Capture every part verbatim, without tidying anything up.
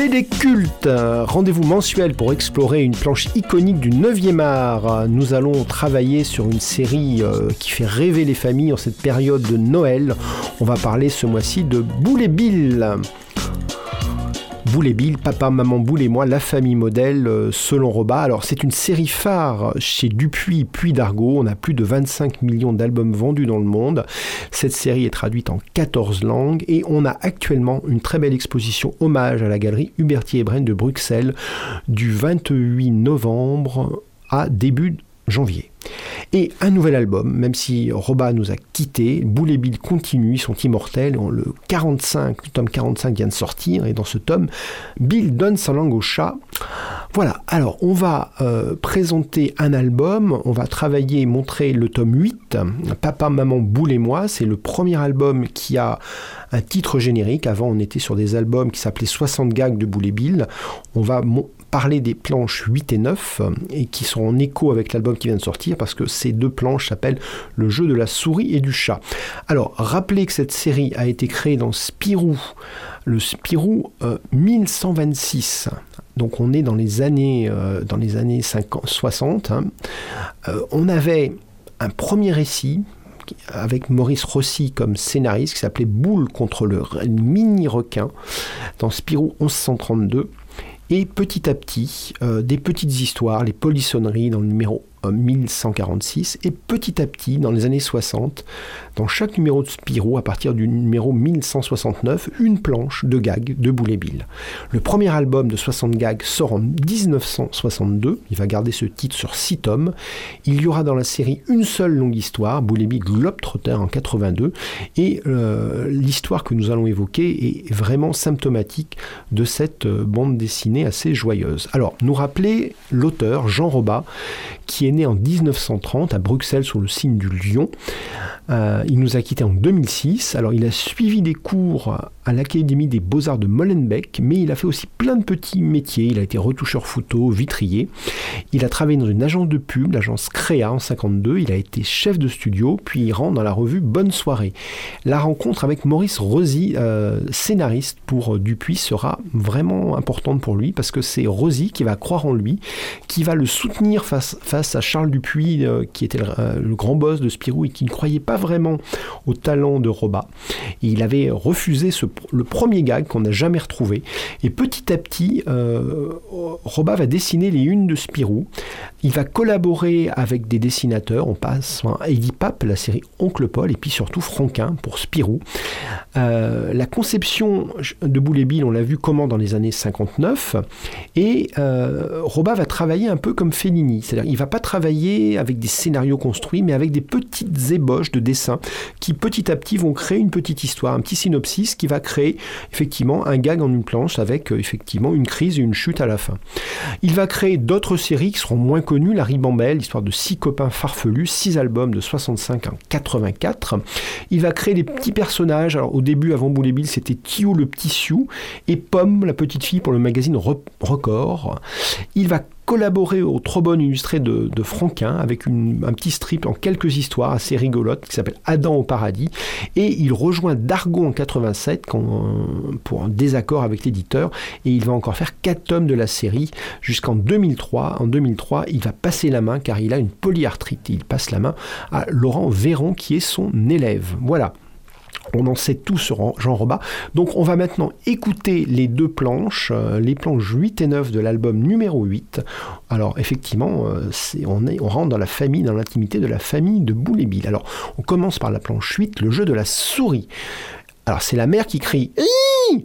B D Culte, rendez-vous mensuel pour explorer une planche iconique du neuvième art. Nous allons travailler sur une série euh, qui fait rêver les familles en cette période de Noël. On va parler ce mois-ci de Boule et Bill. Boule et Bill, papa, maman, Boule et moi, la famille modèle euh, selon Roba. Alors c'est une série phare chez Dupuis puis Dargaud. On a plus de vingt-cinq millions d'albums vendus dans le monde. Cette série est traduite en quatorze langues et on a actuellement une très belle exposition hommage à la galerie Hubertier-Hebrenne de Bruxelles du vingt-huit novembre à début janvier. Et un nouvel album, même si Roba nous a quittés, Boule et Bill continue, ils sont immortels. Le quarante-cinq, le tome quarante-cinq vient de sortir, et dans ce tome, Bill donne sa langue au chat. Voilà, alors on va euh, présenter un album, on va travailler, montrer le tome huit, Papa, Maman, Boule et moi. C'est le premier album qui a un titre générique. Avant, on était sur des albums qui s'appelaient soixante gags de Boule et Bill. On va mo- parler des planches huit et neuf et qui sont en écho avec l'album qui vient de sortir parce que ces deux planches s'appellent Le jeu de la souris et du chat. Alors, rappelez que cette série a été créée dans Spirou, le Spirou euh, mille cent vingt-six. Donc on est dans les années, euh, dans les années cinquante, soixante. Hein. Euh, on avait un premier récit avec Maurice Rossi comme scénariste qui s'appelait Boule contre le mini-requin dans Spirou mille cent trente-deux. Et petit à petit, euh, des petites histoires, les polissonneries dans le numéro euh, mille cent quarante-six, et petit à petit, dans les années soixante, dans chaque numéro de Spirou, à partir du numéro mille cent soixante-neuf, une planche de gags de Boule et Bill. Le premier album de soixante gags sort en dix-neuf cent soixante-deux, il va garder ce titre sur six tomes. Il y aura dans la série une seule longue histoire, Boule et Bill Globetrotter en quatre-vingt-deux, et euh, l'histoire que nous allons évoquer est vraiment symptomatique de cette euh, bande dessinée assez joyeuse. Alors, nous rappeler l'auteur, Jean Roba, qui est né en dix-neuf cent trente à Bruxelles sous le signe du lion. Euh, il nous a quittés en deux mille six. Alors, il a suivi des cours à l'Académie des Beaux-Arts de Molenbeek, mais il a fait aussi plein de petits métiers. Il a été retoucheur photo, vitrier. Il a travaillé dans une agence de pub, l'agence Créa en cinquante-deux. Il a été chef de studio, puis il rentre dans la revue Bonne Soirée. La rencontre avec Maurice Rosy, euh, scénariste pour Dupuis, sera vraiment importante pour lui, parce que c'est Rosy qui va croire en lui, qui va le soutenir face, face à Charles Dupuis, euh, qui était le, euh, le grand boss de Spirou et qui ne croyait pas vraiment au talent de Roba. Et il avait refusé ce, le premier gag qu'on n'a jamais retrouvé. Et petit à petit, euh, Roba va dessiner les unes de Spirou. Il va collaborer avec des dessinateurs. On passe à Eddie Pape, la série Oncle Paul, et puis surtout Franquin pour Spirou. Euh, la conception de Boule et Bill, on l'a vu comment dans les années cinquante-neuf. Et euh, Roba va travailler un peu comme Fellini. C'est-à-dire il ne va pas travailler avec des scénarios construits, mais avec des petites ébauches de dessins qui petit à petit vont créer une petite histoire, un petit synopsis qui va créer effectivement un gag en une planche avec effectivement une crise et une chute à la fin. Il va créer d'autres séries qui seront moins connues, La Ribambelle, l'histoire de six copains farfelus, six albums de soixante-cinq en quatre-vingt-quatre. Il va créer des petits personnages. Alors au début, avant Boule et Bill, c'était Tio le petit Sioux et Pomme, la petite fille, pour le magazine Record. Il va collaborer au Trombone illustré de, de Franquin avec une, un petit strip en quelques histoires assez rigolotes qui s'appelle Adam au paradis, et il rejoint Dargaud en quatre-vingt-sept quand, pour un désaccord avec l'éditeur, et il va encore faire quatre tomes de la série jusqu'en deux mille trois. En deux mille trois, il va passer la main car il a une polyarthrite, il passe la main à Laurent Véron qui est son élève. Voilà. On en sait tout sur Jean Roba. Donc on va maintenant écouter les deux planches, euh, les planches huit et neuf de l'album numéro huit. Alors effectivement, euh, c'est, on, est, on rentre dans la famille, dans l'intimité de la famille de Boule et Bill. Alors on commence par la planche huit, le jeu de la souris. Alors c'est la mère qui crie « Hi !»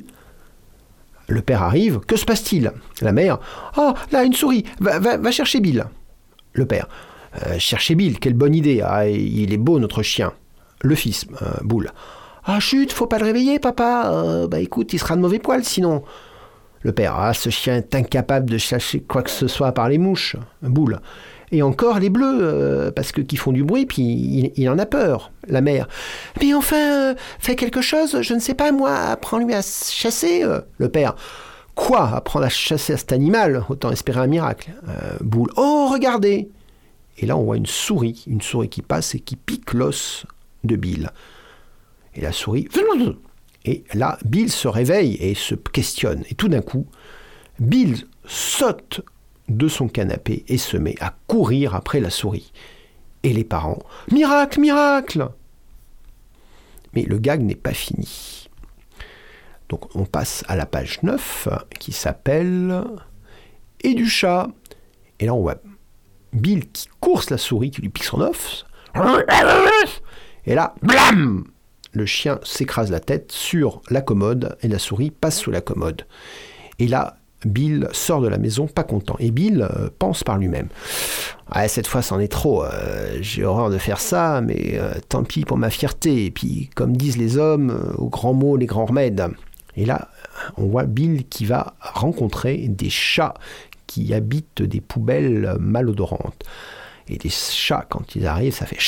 Le père arrive, que se passe-t-il ? La mère « Oh, là, une souris, va, va, va chercher Bill. » Le père euh, « Chercher Bill, quelle bonne idée, ah, il est beau notre chien. » Le fils, euh, Boule. Ah, chut, faut pas le réveiller, papa. Euh, bah écoute, il sera de mauvais poil, sinon. Le père, ah, ce chien est incapable de chercher quoi que ce soit par les mouches. Boule. Et encore les bleus, euh, parce que qui font du bruit, puis il, il en a peur. La mère. Mais enfin, euh, fais quelque chose, je ne sais pas, moi, apprends-lui à chasser. Euh. Le père. Quoi, apprendre à chasser à cet animal ? Autant espérer un miracle. Euh, Boule. Oh, regardez. Et là, on voit une souris, une souris qui passe et qui pique l'os de Bill. Et la souris, Et là, Bill se réveille et se questionne. Et tout d'un coup, Bill saute de son canapé et se met à courir après la souris. Et les parents, « Miracle, miracle !» Mais le gag n'est pas fini. Donc on passe à la page neuf qui s'appelle « Et du chat !» Et là on voit Bill qui course la souris, qui lui pique son os. Et là, blam ! Le chien s'écrase la tête sur la commode et la souris passe sous la commode. Et là, Bill sort de la maison pas content. Et Bill euh, pense par lui-même. Ah, cette fois, c'en est trop. Euh, j'ai horreur de faire ça, mais euh, tant pis pour ma fierté. Et puis, comme disent les hommes, euh, aux grands mots, les grands remèdes. Et là, on voit Bill qui va rencontrer des chats qui habitent des poubelles malodorantes. Et des chats, quand ils arrivent, ça fait...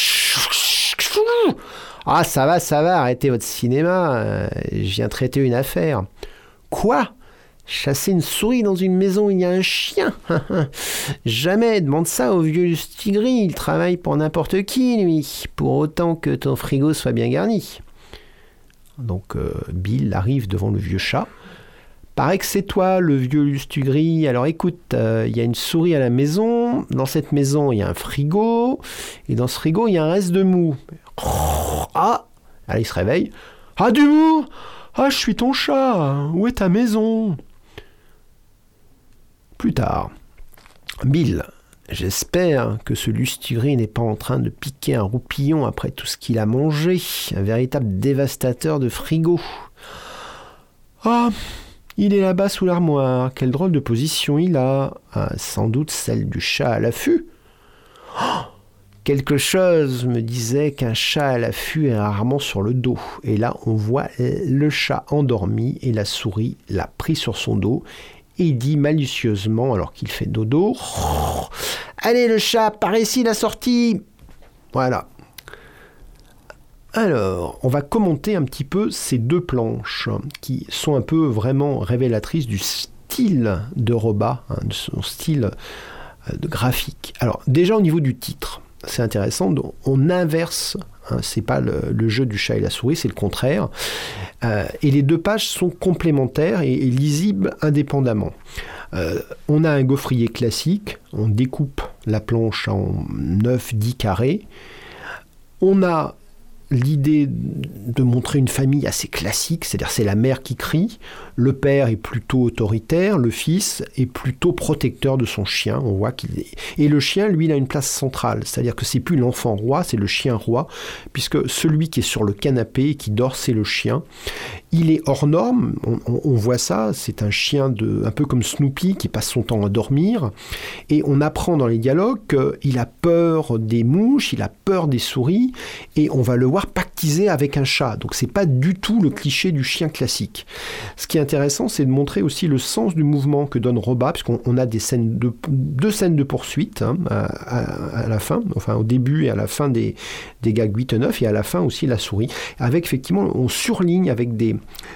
Ah, ça va, ça va, arrêtez votre cinéma. Euh, je viens traiter une affaire. Quoi ? Chasser une souris dans une maison où il y a un chien? Jamais, demande ça au vieux Lustigris, il travaille pour n'importe qui, lui, pour autant que ton frigo soit bien garni. Donc euh, Bill arrive devant le vieux chat. Paraît que c'est toi, le vieux Lustigris. Alors écoute, il euh, y a une souris à la maison. Dans cette maison, il y a un frigo. Et dans ce frigo, il y a un reste de mou. Ah! Allez, il se réveille. Ah, du mou! Ah, je suis ton chat. Où est ta maison? Plus tard. Bill, j'espère que ce Lustigris n'est pas en train de piquer un roupillon après tout ce qu'il a mangé. Un véritable dévastateur de frigo. Ah, il est là-bas sous l'armoire. Quelle drôle de position il a. Ah, sans doute celle du chat à l'affût. Oh, quelque chose me disait qu'un chat à l'affût est rarement sur le dos. Et là, on voit le chat endormi et la souris l'a pris sur son dos. Et il dit malicieusement, alors qu'il fait dodo, « Allez le chat, par ici la sortie !» Voilà. Alors, on va commenter un petit peu ces deux planches qui sont un peu vraiment révélatrices du style de Roba, hein, de son style de graphique. Alors, déjà au niveau du titre, c'est intéressant, donc on inverse, hein, c'est pas le, le jeu du chat et la souris, c'est le contraire. Euh, et les deux pages sont complémentaires et, et lisibles indépendamment. Euh, on a un gaufrier classique, on découpe la planche en neuf dix carrés. On a l'idée de montrer une famille assez classique, c'est-à-dire c'est la mère qui crie, le père est plutôt autoritaire, le fils est plutôt protecteur de son chien, on voit qu'il est... Et le chien, lui, il a une place centrale, c'est-à-dire que c'est plus l'enfant roi, c'est le chien roi, puisque celui qui est sur le canapé, qui dort, c'est le chien. Il est hors norme, on, on, on voit ça, c'est un chien de, un peu comme Snoopy qui passe son temps à dormir, et on apprend dans les dialogues qu'il a peur des mouches, il a peur des souris, et on va le voir pactiser avec un chat. Donc c'est pas du tout le cliché du chien classique. Ce qui est intéressant, c'est de montrer aussi le sens du mouvement que donne Roba, puisqu'on on a des scènes de, deux scènes de poursuite hein, à, à, à la fin, enfin au début et à la fin des, des gags huit et neuf, et à la fin aussi la souris, avec effectivement, on surligne avec des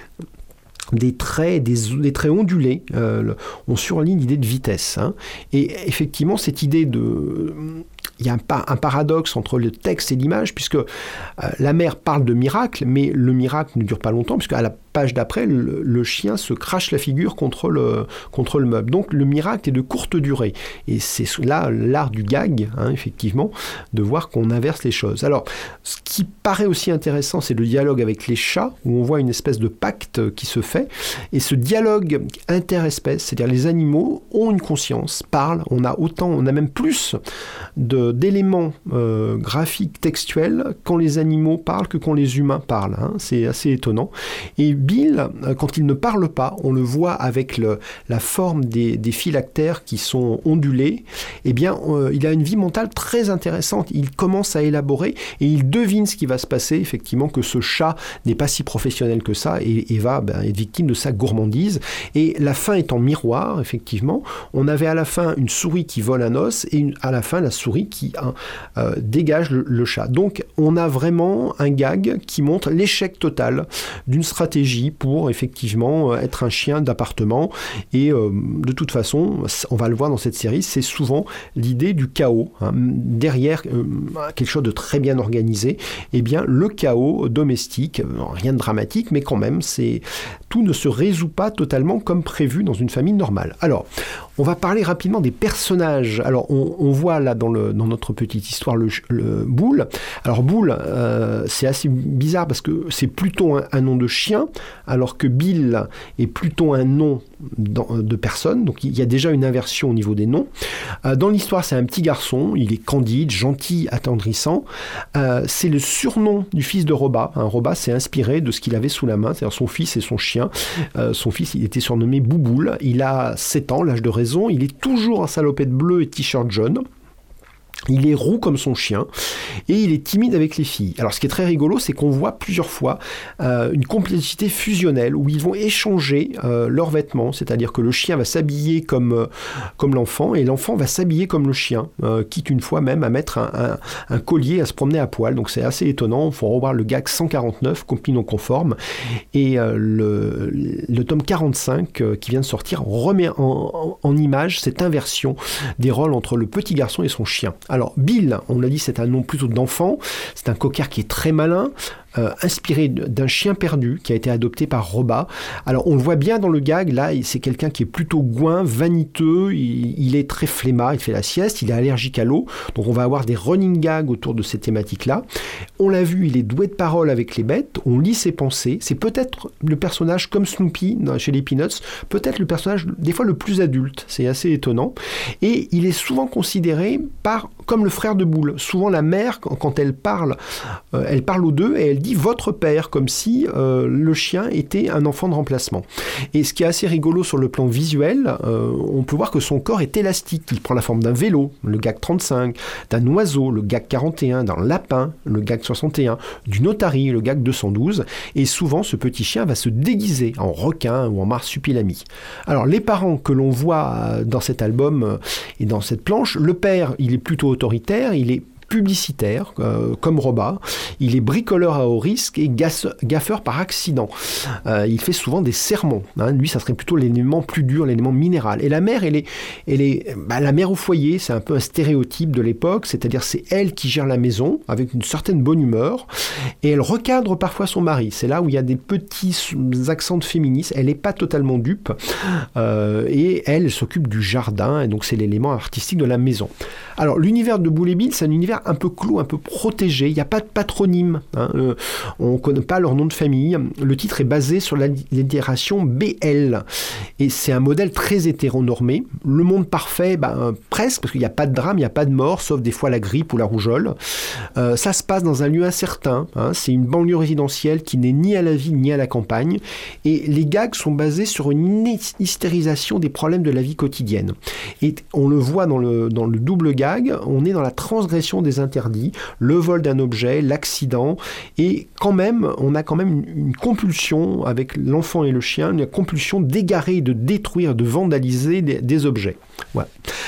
des traits, des, des traits ondulés, euh, on surligne l'idée de vitesse. Hein. Et effectivement, cette idée de... Il y a un, un paradoxe entre le texte et l'image, puisque euh, la mère parle de miracle, mais le miracle ne dure pas longtemps, puisqu'à la page d'après, le, le chien se crache la figure contre le, contre le meuble. Donc le miracle est de courte durée. Et c'est là l'art du gag, hein, effectivement, de voir qu'on inverse les choses. Alors, ce qui paraît aussi intéressant, c'est le dialogue avec les chats, où on voit une espèce de pacte qui se fait. Et ce dialogue interespèce, c'est-à-dire les animaux ont une conscience, parlent, on a autant, on a même plus de, d'éléments euh, graphiques, textuels, quand les animaux parlent que quand les humains parlent. Hein. C'est assez étonnant. Et Bill, quand il ne parle pas, on le voit avec le, la forme des, des phylactères qui sont ondulés, eh bien, euh, il a une vie mentale très intéressante. Il commence à élaborer et il devine ce qui va se passer, effectivement, que ce chat n'est pas si professionnel que ça et, et va ben, être victime de sa gourmandise. Et la fin est en miroir, effectivement. On avait à la fin une souris qui vole un os et une, à la fin la souris qui hein, euh, dégage le, le chat. Donc, on a vraiment un gag qui montre l'échec total d'une stratégie agit pour effectivement être un chien d'appartement. Et euh, de toute façon, on va le voir dans cette série, c'est souvent l'idée du chaos. Hein. Derrière euh, quelque chose de très bien organisé, eh bien le chaos domestique, rien de dramatique, mais quand même, c'est, tout ne se résout pas totalement comme prévu dans une famille normale. Alors, on va parler rapidement des personnages. Alors, on, on voit là dans, le, dans notre petite histoire le, le Boule. Alors, Boule, euh, c'est assez bizarre parce que c'est plutôt un, un nom de chien, alors que Bill est plutôt un nom de personne. Donc, il y a déjà une inversion au niveau des noms. Euh, dans l'histoire, c'est un petit garçon. Il est candide, gentil, attendrissant. Euh, c'est le surnom du fils de Roba. Hein, Roba s'est inspiré de ce qu'il avait sous la main, c'est-à-dire son fils et son chien. Euh, son fils, il était surnommé Bouboule. Il a sept ans, l'âge de raison. Il est toujours en salopette bleue et t-shirt jaune. Il est roux comme son chien et il est timide avec les filles. Alors ce qui est très rigolo, c'est qu'on voit plusieurs fois euh, une complicité fusionnelle où ils vont échanger euh, leurs vêtements, c'est-à-dire que le chien va s'habiller comme, euh, comme l'enfant et l'enfant va s'habiller comme le chien, euh, quitte une fois même à mettre un, un, un collier, à se promener à poil. Donc c'est assez étonnant, il faut revoir le gag cent quarante-neuf, copie non conforme, et euh, le, le tome quarante-cinq euh, qui vient de sortir remet en, en, en image cette inversion des rôles entre le petit garçon et son chien. Alors, Bill, on l'a dit, c'est un nom plutôt d'enfant. C'est un coquard qui est très malin, euh, inspiré d'un chien perdu qui a été adopté par Roba. Alors, on le voit bien dans le gag. Là, c'est quelqu'un qui est plutôt gouin, vaniteux. Il, il est très flemmard, il fait la sieste, il est allergique à l'eau. Donc, on va avoir des running gags autour de ces thématiques-là. On l'a vu, il est doué de parole avec les bêtes. On lit ses pensées. C'est peut-être le personnage comme Snoopy chez les Peanuts, peut-être le personnage des fois le plus adulte. C'est assez étonnant. Et il est souvent considéré par comme le frère de Boule. Souvent, la mère, quand elle parle, euh, elle parle aux deux et elle dit « votre père », comme si euh, le chien était un enfant de remplacement. Et ce qui est assez rigolo sur le plan visuel, euh, on peut voir que son corps est élastique. Il prend la forme d'un vélo, le gag trente-cinq, d'un oiseau, le gag quarante et un, d'un lapin, le gag soixante et un, d'une otarie, le gag deux cent douze. Et souvent, ce petit chien va se déguiser en requin ou en marsupilami. Alors, les parents que l'on voit dans cet album euh, et dans cette planche, le père, il est plutôt autoritaire, il est publicitaire, euh, comme Roba. Il est bricoleur à haut risque et gasse, gaffeur par accident. Euh, il fait souvent des sermons. Hein. Lui, ça serait plutôt l'élément plus dur, l'élément minéral. Et la mère, elle est, elle est bah, la mère au foyer, c'est un peu un stéréotype de l'époque, c'est-à-dire c'est elle qui gère la maison avec une certaine bonne humeur et elle recadre parfois son mari. C'est là où il y a des petits accents de féminisme. Elle n'est pas totalement dupe euh, et elle, elle s'occupe du jardin et donc c'est l'élément artistique de la maison. Alors, l'univers de Boule et Bill, c'est un univers un peu clos, un peu protégé. Il n'y a pas de patronyme. Hein. Euh, on ne connaît pas leur nom de famille. Le titre est basé sur l'allitération B L. Et c'est un modèle très hétéronormé. Le monde parfait, ben, euh, presque, parce qu'il n'y a pas de drame, il n'y a pas de mort, sauf des fois la grippe ou la rougeole. Euh, ça se passe dans un lieu incertain. Hein. C'est une banlieue résidentielle qui n'est ni à la ville ni à la campagne. Et les gags sont basés sur une hystérisation des problèmes de la vie quotidienne. Et on le voit dans le, dans le double gag. On est dans la transgression des interdits, le vol d'un objet, l'accident, et quand même, on a quand même une, une compulsion avec l'enfant et le chien, une compulsion d'égarer, de détruire, de vandaliser des, des objets. Ouais.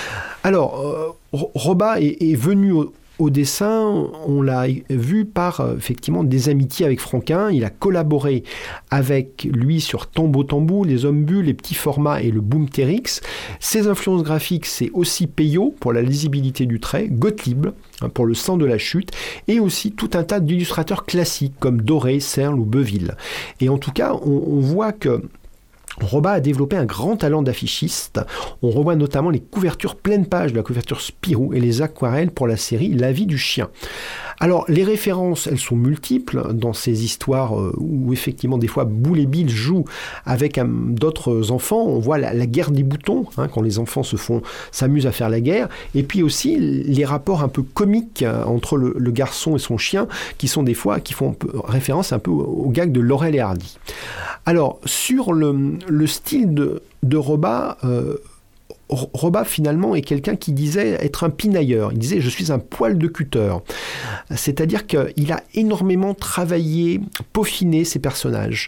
Alors, euh, Roba est, est venu au Au dessin, on l'a vu par effectivement des amitiés avec Franquin. Il a collaboré avec lui sur Tombeau Tambou, les Hommes Bulles, les petits formats et le Boomterix. Ses influences graphiques, c'est aussi Peyo pour la lisibilité du trait, Gottlieb pour le sang de la chute, et aussi tout un tas d'illustrateurs classiques comme Doré, Serle ou Beuville. Et en tout cas, on, on voit que Roba a développé un grand talent d'affichiste. On revoit notamment les couvertures pleine page de la couverture Spirou et les aquarelles pour la série La vie du chien. Alors, les références, elles sont multiples dans ces histoires euh, où effectivement des fois Boule et Bill jouent avec um, d'autres enfants. On voit la, la guerre des boutons, hein, quand les enfants se font, s'amusent à faire la guerre. Et puis aussi les rapports un peu comiques euh, entre le, le garçon et son chien, qui sont des fois, qui font un peu, référence un peu au, au gag de Laurel et Hardy. Alors, sur le, le style de, de Roba, euh, Robat, finalement, est quelqu'un qui disait être un pinailleur. Il disait « je suis un poil de cutter ». C'est-à-dire qu'il a énormément travaillé, peaufiné ses personnages.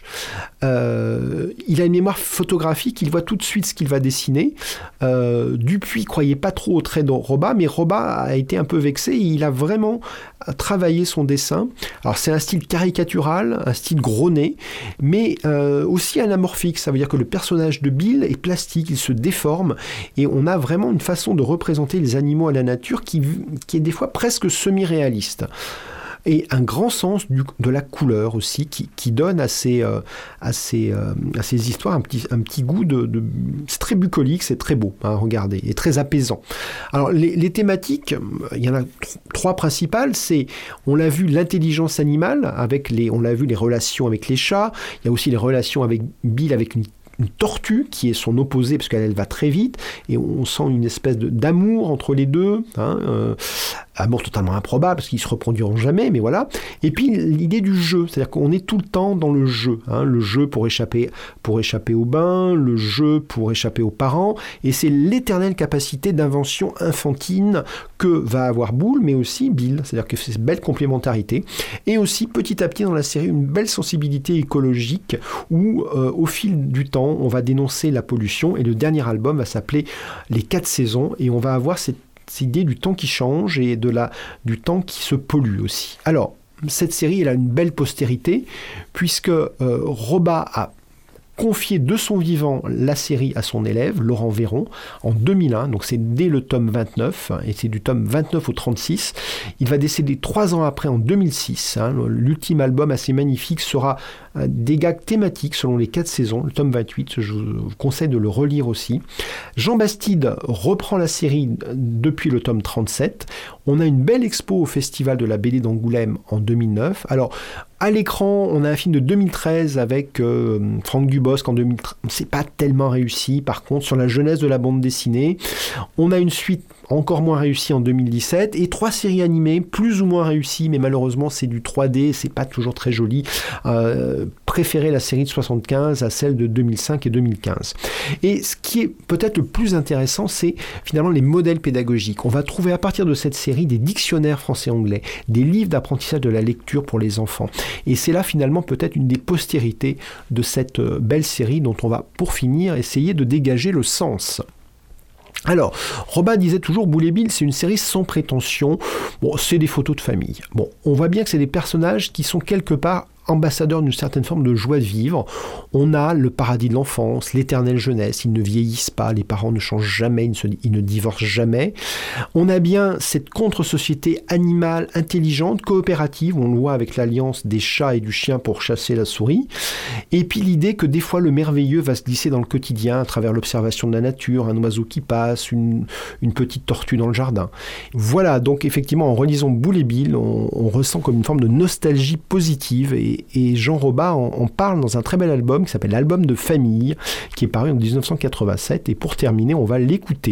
Euh, il a une mémoire photographique, il voit tout de suite ce qu'il va dessiner. Euh, Dupuis croyait pas trop au trait de Robat, mais Robat a été un peu vexé et il a vraiment travaillé son dessin. Alors c'est un style caricatural, un style gros nez, mais euh, aussi anamorphique. Ça veut dire que le personnage de Bill est plastique, il se déforme. Et on a vraiment une façon de représenter les animaux à la nature qui, qui est des fois presque semi-réaliste. Et un grand sens du, de la couleur aussi, qui, qui donne à ces, euh, à, ces, euh, à ces histoires un petit, un petit goût de... de c'est très bucolique, c'est très beau, hein, regardez, et très apaisant. Alors, les, les thématiques, il y en a trois principales, c'est, on l'a vu, l'intelligence animale, avec les, on l'a vu, les relations avec les chats, il y a aussi les relations avec Bill, avec une une tortue qui est son opposé parce qu'elle elle va très vite et on sent une espèce de, d'amour entre les deux, hein, euh, amour totalement improbable parce qu'ils se reproduiront jamais, mais voilà. Et puis l'idée du jeu, c'est-à-dire qu'on est tout le temps dans le jeu, hein, le jeu pour échapper, pour échapper au bain, le jeu pour échapper aux parents, et c'est l'éternelle capacité d'invention infantine que va avoir Boule, mais aussi Bill, c'est-à-dire que c'est une belle complémentarité, et aussi petit à petit dans la série une belle sensibilité écologique où euh, au fil du temps on va dénoncer la pollution et le dernier album va s'appeler Les quatre saisons et on va avoir cette, cette idée du temps qui change et de la, du temps qui se pollue aussi. Alors, cette série elle a une belle postérité puisque euh, Robat a confié de son vivant la série à son élève, Laurent Véron, en deux mille un, donc c'est dès le tome vingt-neuf, et c'est du tome vingt-neuf au trente-six. Il va décéder trois ans après, en deux mille six. Hein, l'ultime album assez magnifique sera des gags thématiques selon les quatre saisons, le tome vingt-huit, je vous conseille de le relire aussi. Jean Bastide reprend la série depuis le tome trente-sept. On a une belle expo au Festival de la B D d'Angoulême en deux mille neuf. Alors, à l'écran, on a un film de deux mille treize avec euh, Franck Dubosc en deux mille treize. C'est pas tellement réussi, par contre, sur la jeunesse de la bande dessinée. On a une suite encore moins réussie en deux mille dix-sept et trois séries animées plus ou moins réussies, mais malheureusement c'est du trois D, c'est pas toujours très joli. Euh, préférez la série de soixante-quinze à celle de deux mille cinq et deux mille quinze. Et ce qui est peut-être le plus intéressant, c'est finalement les modèles pédagogiques. On va trouver à partir de cette série des dictionnaires français-anglais, des livres d'apprentissage de la lecture pour les enfants. Et c'est là finalement peut-être une des postérités de cette belle série dont on va pour finir essayer de dégager le sens. Alors, Robat disait toujours, Boule et Bill, c'est une série sans prétention. Bon, c'est des photos de famille. Bon, on voit bien que c'est des personnages qui sont quelque part ambassadeurs d'une certaine forme de joie de vivre. On a le paradis de l'enfance, l'éternelle jeunesse, ils ne vieillissent pas, les parents ne changent jamais, ils ne, se, ils ne divorcent jamais. On a bien cette contre-société animale, intelligente, coopérative, on le voit avec l'alliance des chats et du chien pour chasser la souris. Et puis l'idée que des fois le merveilleux va se glisser dans le quotidien à travers l'observation de la nature, un oiseau qui passe, une, une petite tortue dans le jardin. Voilà, donc effectivement en relisant Boule et Bill, on, on ressent comme une forme de nostalgie positive et Et Jean Robat en, en parle dans un très bel album qui s'appelle l'album de famille, qui est paru en dix-neuf cent quatre-vingt-sept. Et pour terminer, on va l'écouter.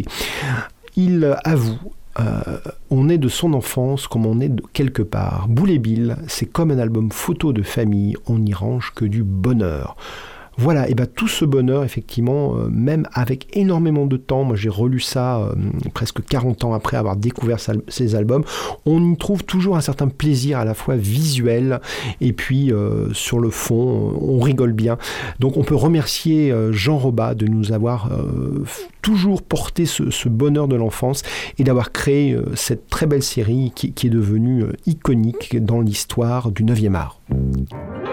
Il avoue, euh, on est de son enfance comme on est de quelque part. Boule et Bill, c'est comme un album photo de famille, on n'y range que du bonheur. Voilà, et bien tout ce bonheur, effectivement, euh, même avec énormément de temps, moi j'ai relu ça euh, presque quarante ans après avoir découvert ça, ces albums, on y trouve toujours un certain plaisir à la fois visuel et puis euh, sur le fond, on rigole bien. Donc on peut remercier euh, Jean Robat de nous avoir euh, toujours porté ce, ce bonheur de l'enfance et d'avoir créé euh, cette très belle série qui, qui est devenue euh, iconique dans l'histoire du neuvième art.